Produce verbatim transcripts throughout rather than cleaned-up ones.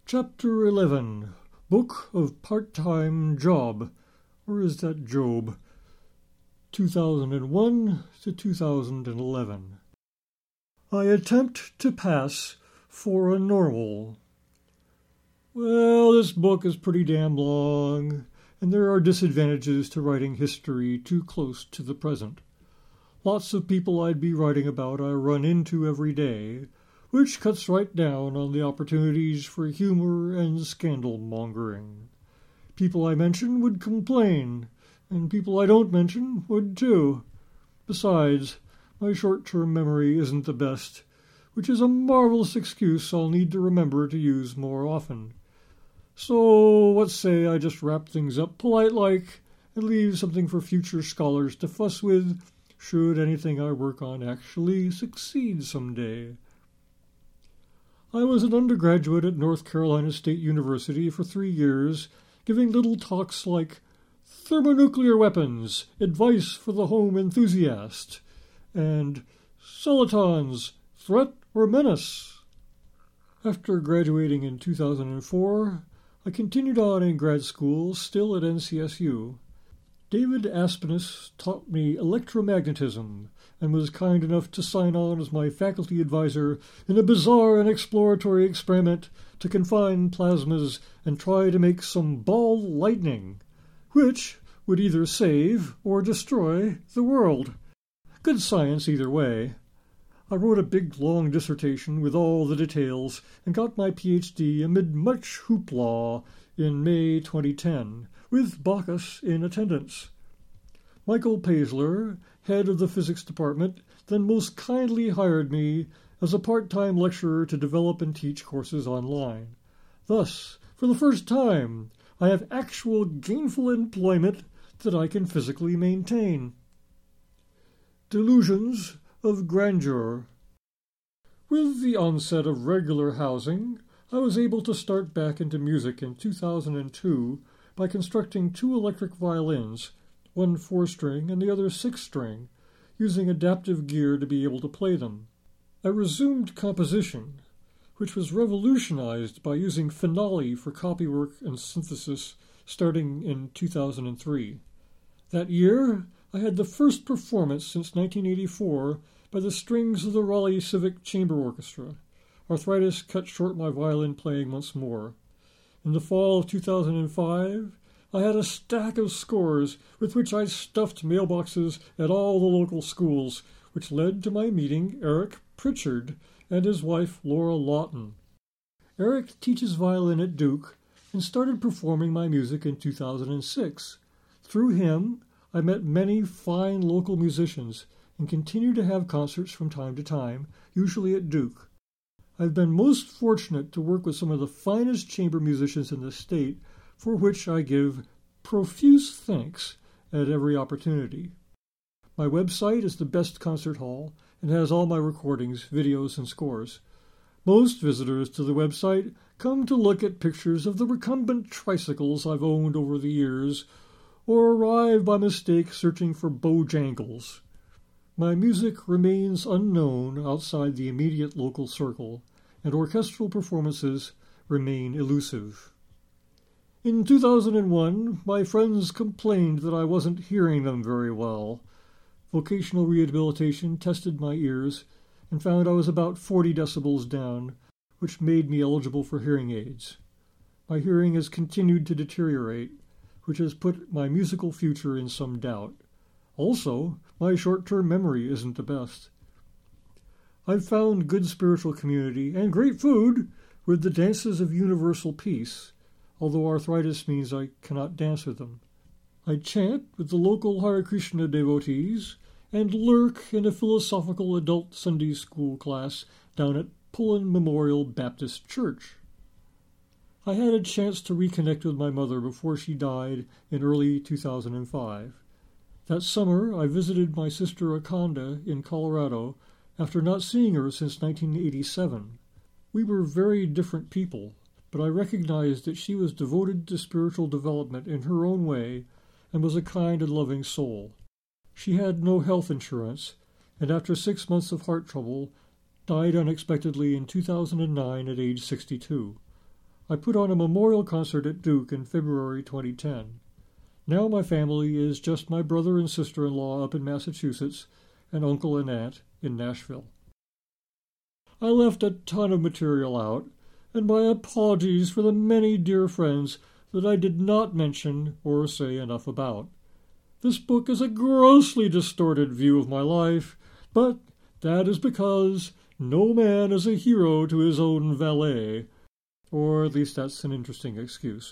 Chapter eleven, Book of Part-Time Job, or is that Job? two thousand one to two thousand eleven. I attempt to pass for a normal. Well, this book is pretty damn long, and there are disadvantages to writing history too close to the present. Lots of people I'd be writing about I run into every day, which cuts right down on the opportunities for humor and scandal-mongering. People I mention would complain, and people I don't mention would too. Besides, my short-term memory isn't the best, which is a marvelous excuse I'll need to remember to use more often. So let's say I just wrap things up polite-like and leave something for future scholars to fuss with, should anything I work on actually succeed someday. I was an undergraduate at North Carolina State University for three years, giving little talks like Thermonuclear Weapons, Advice for the Home Enthusiast, and Solitons, Threat or Menace. After graduating in two thousand four, I continued on in grad school, still at N C S U. David Aspinus taught me electromagnetism and was kind enough to sign on as my faculty advisor in a bizarre and exploratory experiment to confine plasmas and try to make some ball lightning, which would either save or destroy the world. Good science either way. I wrote a big, long dissertation with all the details and got my P H D amid much hoopla in May twenty ten, with Bacchus in attendance. Michael Paisler, head of the physics department, then most kindly hired me as a part-time lecturer to develop and teach courses online. Thus, for the first time, I have actual gainful employment that I can physically maintain. Delusions of grandeur. With the onset of regular housing, I was able to start back into music in two thousand two by constructing two electric violins, one four-string and the other six-string, using adaptive gear to be able to play them. I resumed composition, which was revolutionized by using Finale for copywork and synthesis starting in two thousand three. That year, I had the first performance since nineteen eighty-four by the strings of the Raleigh Civic Chamber Orchestra. Arthritis cut short my violin playing once more. In the fall of two thousand five, I had a stack of scores with which I stuffed mailboxes at all the local schools, which led to my meeting Eric Pritchard and his wife Laura Lawton. Eric teaches violin at Duke and started performing my music in two thousand six. Through him, I met many fine local musicians and continue to have concerts from time to time, usually at Duke. I've been most fortunate to work with some of the finest chamber musicians in the state, for which I give profuse thanks at every opportunity. My website is the Best Concert Hall and has all my recordings, videos, and scores. Most visitors to the website come to look at pictures of the recumbent tricycles I've owned over the years, or arrive by mistake searching for Bojangles. My music remains unknown outside the immediate local circle, and orchestral performances remain elusive. In two thousand one, my friends complained that I wasn't hearing them very well. Vocational rehabilitation tested my ears and found I was about forty decibels down, which made me eligible for hearing aids. My hearing has continued to deteriorate, which has put my musical future in some doubt. Also, my short-term memory isn't the best. I've found good spiritual community and great food with the Dances of Universal Peace, although arthritis means I cannot dance with them. I chant with the local Hare Krishna devotees and lurk in a philosophical adult Sunday school class down at Pullen Memorial Baptist Church. I had a chance to reconnect with my mother before she died in early two thousand five. That summer, I visited my sister Akonda in Colorado after not seeing her since nineteen eighty-seven. We were very different people, but I recognized that she was devoted to spiritual development in her own way and was a kind and loving soul. She had no health insurance, and after six months of heart trouble, died unexpectedly in two thousand nine at age sixty-two. I put on a memorial concert at Duke in February twenty ten. Now my family is just my brother and sister-in-law up in Massachusetts and uncle and aunt in Nashville. I left a ton of material out, and my apologies for the many dear friends that I did not mention or say enough about. This book is a grossly distorted view of my life, but that is because no man is a hero to his own valet, or at least that's an interesting excuse.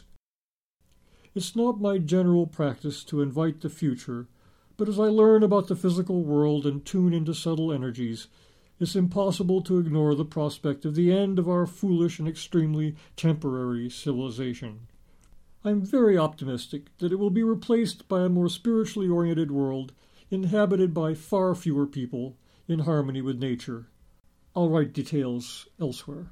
It's not my general practice to invite the future, but as I learn about the physical world and tune into subtle energies, it's impossible to ignore the prospect of the end of our foolish and extremely temporary civilization. I'm very optimistic that it will be replaced by a more spiritually oriented world, inhabited by far fewer people, in harmony with nature. I'll write details elsewhere.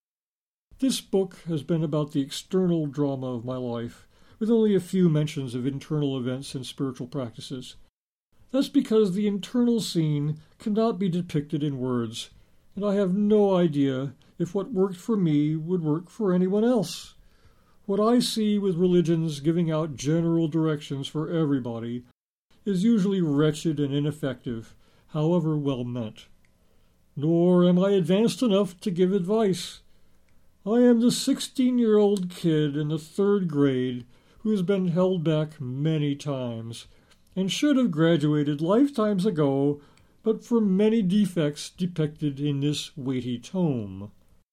This book has been about the external drama of my life, with only a few mentions of internal events and spiritual practices. That's because the internal scene cannot be depicted in words, and I have no idea if what worked for me would work for anyone else. What I see with religions giving out general directions for everybody is usually wretched and ineffective, however well meant. Nor am I advanced enough to give advice. I am the sixteen-year-old kid in the third grade who has been held back many times, and should have graduated lifetimes ago, but for many defects depicted in this weighty tome.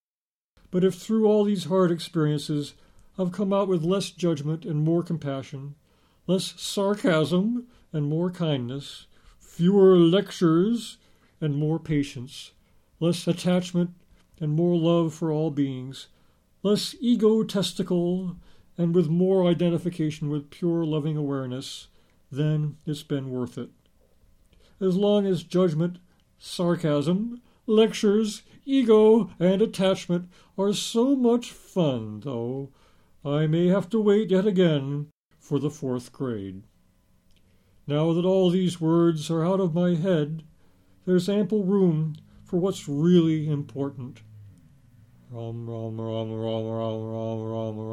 But if through all these hard experiences I've come out with less judgment and more compassion, less sarcasm and more kindness, fewer lectures and more patience, less attachment and more love for all beings, less egotistical and with more identification with pure loving awareness, then it's been worth it. As long as judgment, sarcasm, lectures, ego, and attachment are so much fun, though, I may have to wait yet again for the fourth grade. Now that all these words are out of my head, there's ample room for what's really important. Rum, rum, rum, rum, rum, rum, rum,